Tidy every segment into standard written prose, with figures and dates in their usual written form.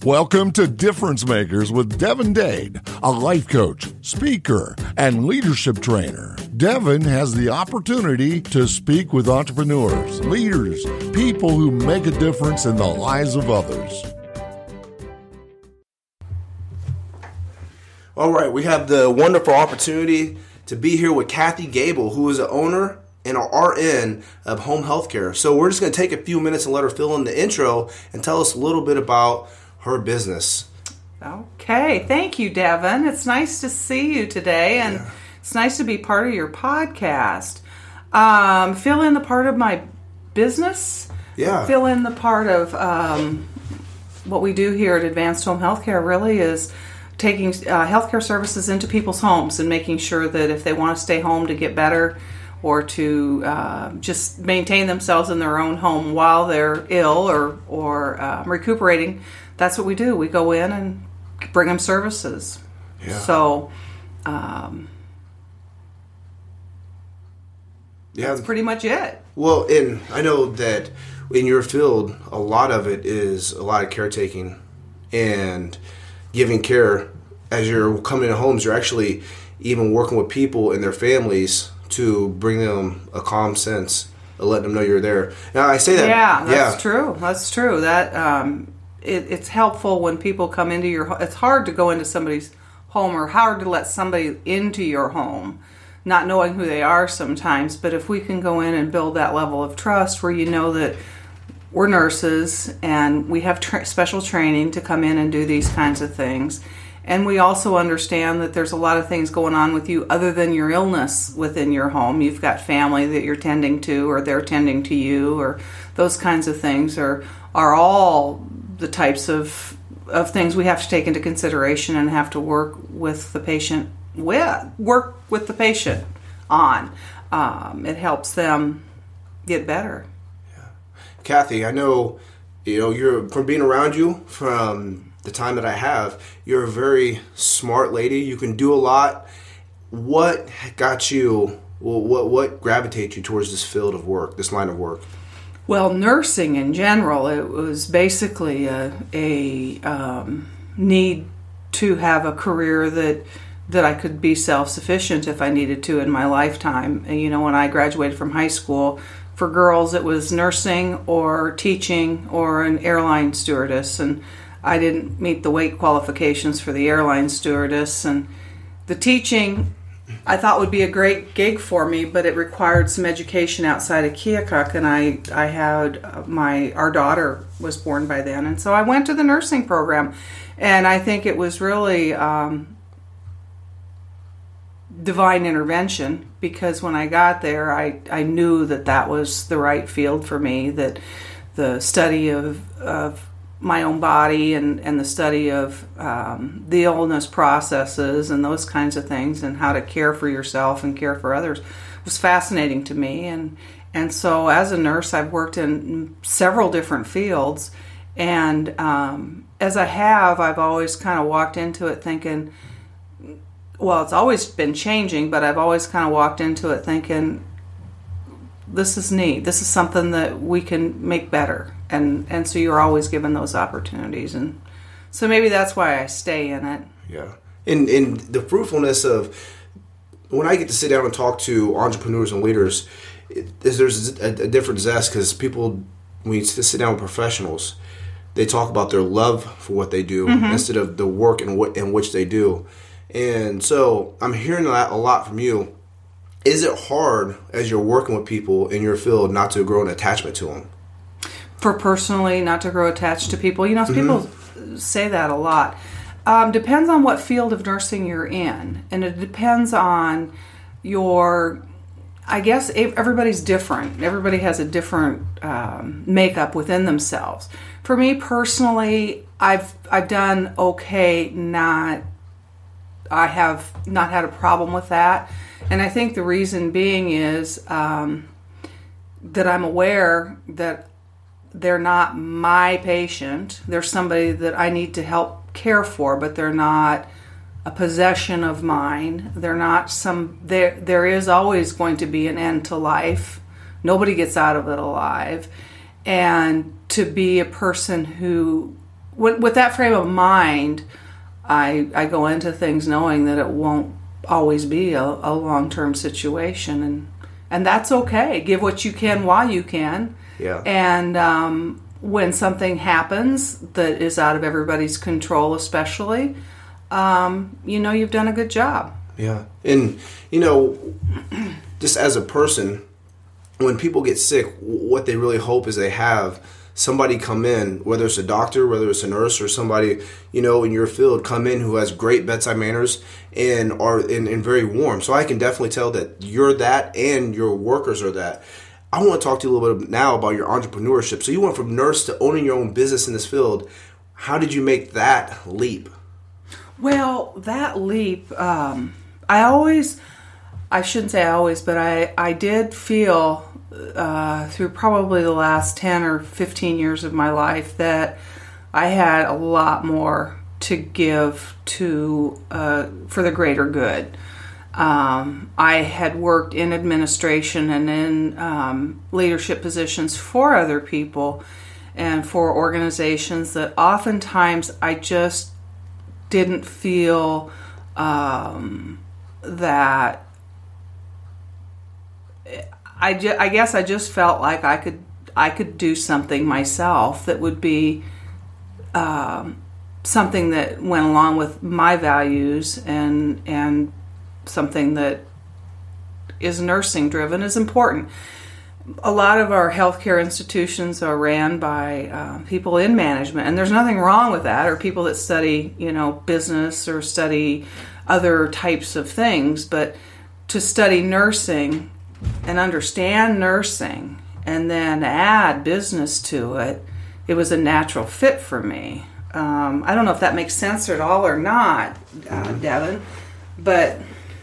Welcome to Difference Makers with Devin Dade, a life coach, speaker, and leadership trainer. Devin has the opportunity to speak with entrepreneurs, leaders, people who make a difference in the lives of others. All right, we have the wonderful opportunity to be here with Kathy Gable, who is the owner and an RN of home healthcare. So we're just going to take a few minutes and let her fill in the intro and tell us a little bit about her business. Okay, thank you, Devin. It's nice to see you today, and it's nice to be part of your podcast. Fill in the part of my business. Yeah. Fill in the part of what we do here at Advanced Home Healthcare really is taking healthcare services into people's homes and making sure that if they want to stay home to get better or to just maintain themselves in their own home while they're ill or recuperating, that's what we do. We go in and bring them services. Yeah. So that's pretty much it. Well, and I know that in your field, a lot of it is a lot of caretaking and giving care. As you're coming into homes, you're actually even working with people and their families to bring them a calm sense and let them know you're there. Now, I say that. Yeah, that's true. That's true. That it's helpful when people come into your home. It's hard to go into somebody's home or hard to let somebody into your home, not knowing who they are sometimes. But if we can go in and build that level of trust where you know that we're nurses and we have special training to come in and do these kinds of things. And we also understand that there's a lot of things going on with you other than your illness within your home. You've got family that you're tending to, or they're tending to you, or those kinds of things are all the types of things we have to take into consideration and have to work with the patient on. It helps them get better. Yeah. Kathy, I know you're from being around you from the time that I have, you're a very smart lady. You can do a lot. What got you, what gravitates you towards this field of work, this line of work? Well, nursing in general, it was basically a need to have a career that I could be self-sufficient if I needed to in my lifetime. And, when I graduated from high school, for girls it was nursing or teaching or an airline stewardess, and I didn't meet the weight qualifications for the airline stewardess, and the teaching I thought would be a great gig for me, but it required some education outside of Keokuk, and I had our daughter was born by then, and so I went to the nursing program, and I think it was really divine intervention, because when I got there, I knew that was the right field for me, that the study of my own body and the study of the illness processes and those kinds of things and how to care for yourself and care for others was fascinating to me. And so as a nurse, I've worked in several different fields. And as I've always kind of walked into it thinking, well, it's always been changing, but I've always kind of walked into it thinking, this is neat. This is something that we can make better. And so you're always given those opportunities. And so maybe that's why I stay in it. Yeah. And the fruitfulness of when I get to sit down and talk to entrepreneurs and leaders, there's a different zest, because people, when you sit down with professionals, they talk about their love for what they do instead of the work in which they do. And so I'm hearing that a lot from you. Is it hard as you're working with people in your field not to grow an attachment to them? For personally, not to grow attached to people. People say that a lot. Depends on what field of nursing you're in. And it depends on I guess everybody's different. Everybody has a different makeup within themselves. For me personally, I've done okay. I have not had a problem with that. And I think the reason being is that I'm aware that they're not my patient. They're somebody that I need to help care for, but they're not a possession of mine. They're not there is always going to be an end to life. Nobody gets out of it alive. And to be a person who with that frame of mind, I go into things knowing that it won't always be a long-term situation, and that's okay. Give what you can while you can. Yeah. And when something happens that is out of everybody's control, especially, you've done a good job. Yeah. And, just as a person, when people get sick, what they really hope is they have somebody come in, whether it's a doctor, whether it's a nurse, or somebody, in your field come in who has great bedside manners and are and very warm. So I can definitely tell that you're that and your workers are that. I want to talk to you a little bit now about your entrepreneurship. So you went from nurse to owning your own business in this field. How did you make that leap? Well, that leap, I shouldn't say always, but I did feel through probably the last 10 or 15 years of my life that I had a lot more to give to for the greater good. I had worked in administration and in leadership positions for other people and for organizations that oftentimes I just didn't feel that I guess I just felt like I could do something myself that would be something that went along with my values and something that is nursing driven is important. A lot of our healthcare institutions are ran by people in management, and there's nothing wrong with that, or people that study, business or study other types of things. But to study nursing and understand nursing and then add business to it, it was a natural fit for me. I don't know if that makes sense at all or not, Devin, but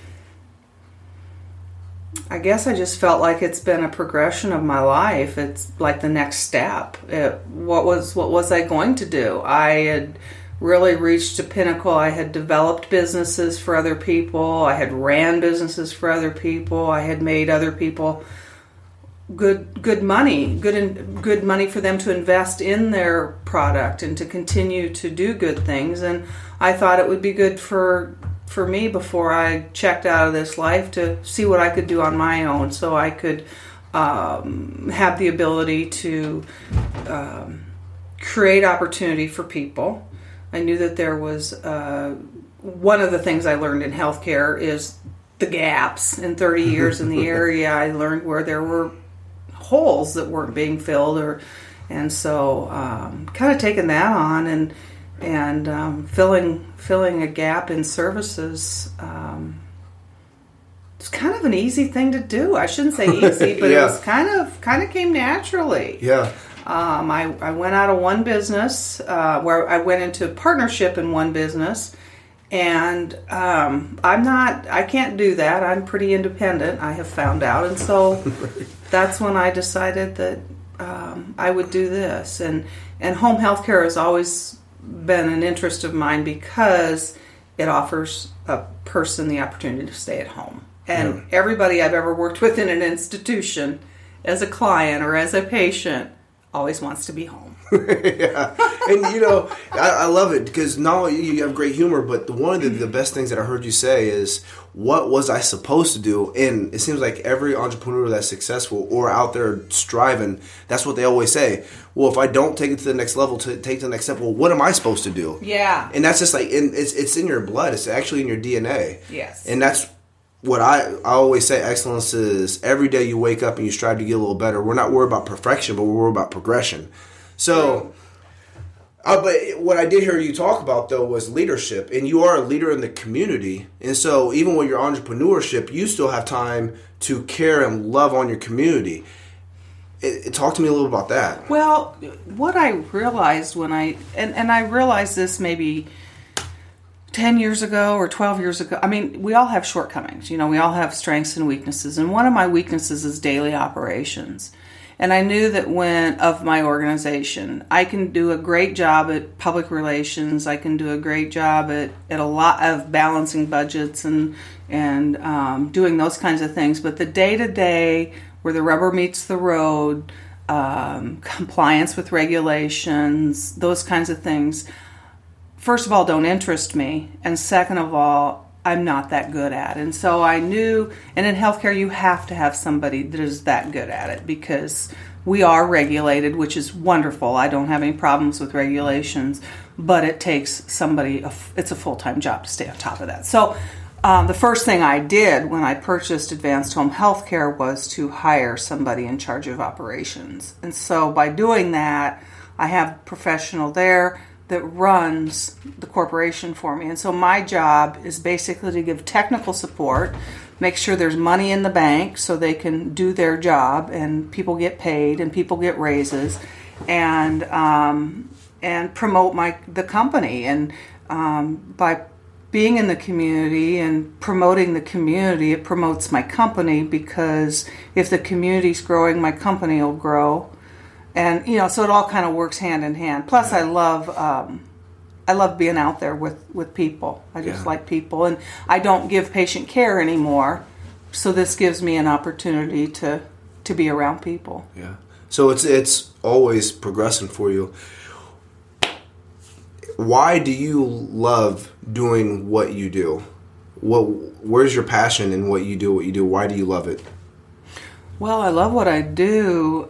I guess I just felt like it's been a progression of my life. It's like the next step. What was I going to do? I had really reached a pinnacle. I had developed businesses for other people. I had ran businesses for other people. I had made other people good money for them to invest in their product and to continue to do good things. And I thought it would be good for me before I checked out of this life to see what I could do on my own, so I could have the ability to create opportunity for people. I knew that there was one of the things I learned in healthcare is the gaps. In 30 years in the area, I learned where there were holes that weren't being filled, and so kind of taking that on and filling a gap in services. It's kind of an easy thing to do. I shouldn't say easy, but yeah. It was kind of came naturally. Yeah. I went out of one business where I went into partnership in one business, and I can't do that. I'm pretty independent, I have found out, and so that's when I decided that I would do this. And home health care has always been an interest of mine because it offers a person the opportunity to stay at home. And everybody I've ever worked with in an institution as a client or as a patient always wants to be home. Yeah. And I love it because not only you have great humor, but one of the best things that I heard you say is, what was I supposed to do? And it seems like every entrepreneur that's successful or out there striving, that's what they always say. Well, if I don't take it to the next level, to take to the next step, well, what am I supposed to do? Yeah. And that's just like, it's in your blood. It's actually in your DNA. Yes. And that's what I always say. Excellence is every day you wake up and you strive to get a little better. We're not worried about perfection, but we're worried about progression. So, but what I did hear you talk about, though, was leadership. And you are a leader in the community. And so even with your entrepreneurship, you still have time to care and love on your community. Talk to me a little about that. Well, what I realized when I realized this maybe 10 years ago or 12 years ago, I mean, we all have shortcomings. We all have strengths and weaknesses. And one of my weaknesses is daily operations. And I knew that of my organization, I can do a great job at public relations. I can do a great job at a lot of balancing budgets and doing those kinds of things. But the day-to-day, where the rubber meets the road, compliance with regulations, those kinds of things, first of all, don't interest me. And second of all, I'm not that good at. And so I knew, and in healthcare, you have to have somebody that is that good at it because we are regulated, which is wonderful. I don't have any problems with regulations, but it takes somebody, it's a full-time job to stay on top of that. So the first thing I did when I purchased Advanced Home Healthcare was to hire somebody in charge of operations. And so by doing that, I have a professional there that runs the corporation for me. And so my job is basically to give technical support, make sure there's money in the bank so they can do their job and people get paid and people get raises, and promote the company. And by being in the community and promoting the community, it promotes my company, because if the community's growing, my company will grow. And, so it all kind of works hand in hand. Plus, I love being out there with people. I just like people. And I don't give patient care anymore, so this gives me an opportunity to be around people. Yeah. So it's always progressing for you. Why do you love doing what you do? Where's your passion in what you do? Why do you love it? Well, I love what I do.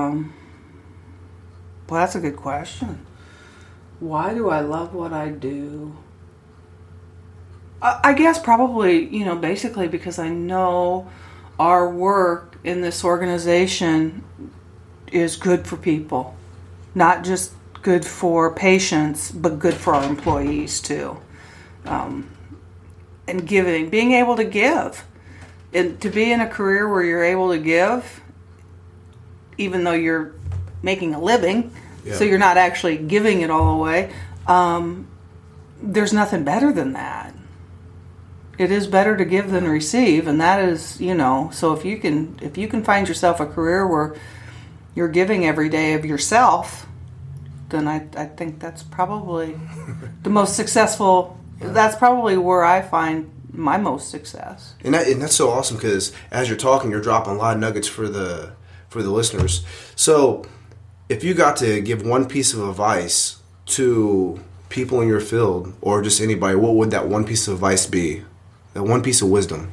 Well, that's a good question. Why do I love what I do? I guess probably, basically because I know our work in this organization is good for people. Not just good for patients, but good for our employees too. And giving, being able to give. And to be in a career where you're able to give, even though you're making a living, so you're not actually giving it all away, there's nothing better than that. It is better to give than receive, and that is, so if you can find yourself a career where you're giving every day of yourself, then I think that's probably the most successful. That's probably where I find my most success. And that's so awesome, because as you're talking, you're dropping a lot of nuggets for the listeners. So if you got to give one piece of advice to people in your field, or just anybody, what would that one piece of advice be? That one piece of wisdom?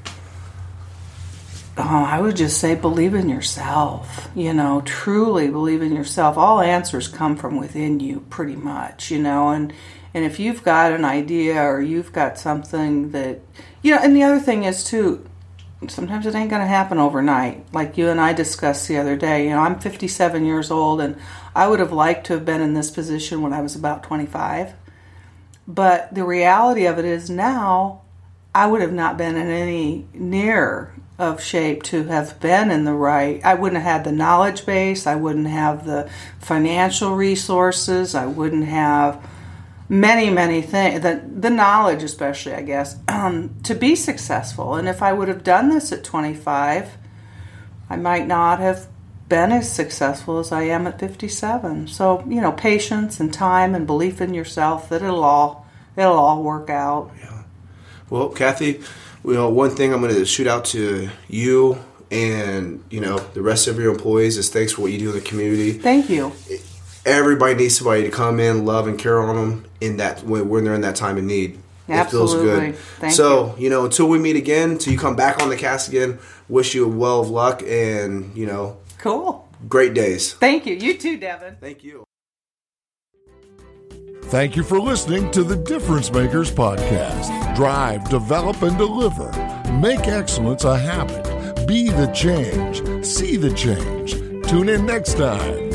I would just say believe in yourself. Truly believe in yourself. All answers come from within you, pretty much. And if you've got an idea or you've got something that, and the other thing is too, sometimes it ain't going to happen overnight. Like you and I discussed the other day, I'm 57 years old, and I would have liked to have been in this position when I was about 25. But the reality of it is now, I would have not been in any near of shape to have been in the right. I wouldn't have had the knowledge base. I wouldn't have the financial resources. I wouldn't have many things, the knowledge especially, I guess, to be successful. And if I would have done this at 25, I might not have been as successful as I am at 57. So, patience and time and belief in yourself that it'll all work out. Yeah. Well, Kathy, one thing I'm going to shoot out to you and, the rest of your employees is thanks for what you do in the community. Thank you. Everybody needs somebody to come in, love, and care on them when they're in that time of need. Absolutely. It feels good. Thank you. Until we meet again, until you come back on the cast again, wish you well of luck and, Cool. Great days. Thank you. You too, Devin. Thank you. Thank you for listening to the Difference Makers podcast. Drive, develop, and deliver. Make excellence a habit. Be the change. See the change. Tune in next time.